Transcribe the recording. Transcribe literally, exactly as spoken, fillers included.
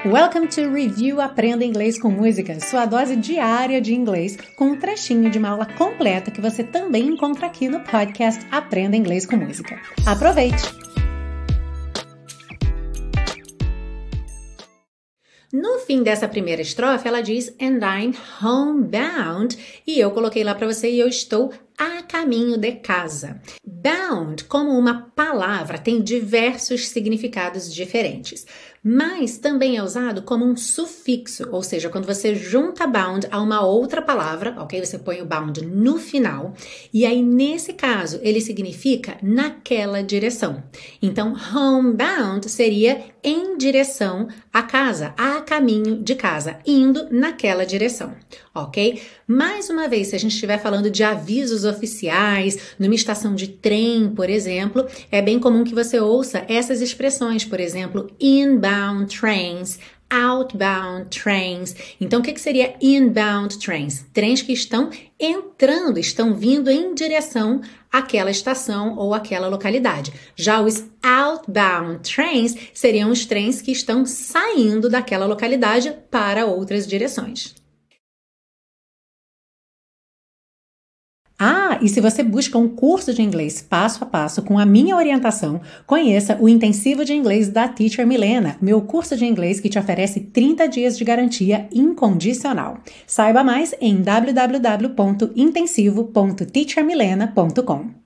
Welcome to Review Aprenda Inglês com Música, sua dose diária de inglês, com um trechinho de uma aula completa que você também encontra aqui no podcast Aprenda Inglês com Música. Aproveite! No fim dessa primeira estrofe, ela diz And I'm homebound, e eu coloquei lá para você e eu estou a caminho de casa. Bound, como uma palavra, tem diversos significados diferentes, mas também é usado como um sufixo, ou seja, quando você junta bound a uma outra palavra, ok? Você põe o bound no final, e aí nesse caso ele significa naquela direção. Então, homebound seria em direção à casa, a caminho de casa, indo naquela direção, ok? Mais uma vez, se a gente estiver falando de avisos oficiais, numa estação de trem, por exemplo, é bem comum que você ouça essas expressões, por exemplo, inbound trains, outbound trains. Então, o que, que seria inbound trains? Trens que estão entrando, estão vindo em direção àquela estação ou àquela localidade. Já os outbound trains seriam os trens que estão saindo daquela localidade para outras direções. Ah, e se você busca um curso de inglês passo a passo com a minha orientação, conheça o Intensivo de Inglês da Teacher Milena, meu curso de inglês que te oferece trinta dias de garantia incondicional. Saiba mais em w w w ponto intensivo ponto teacher milena ponto com.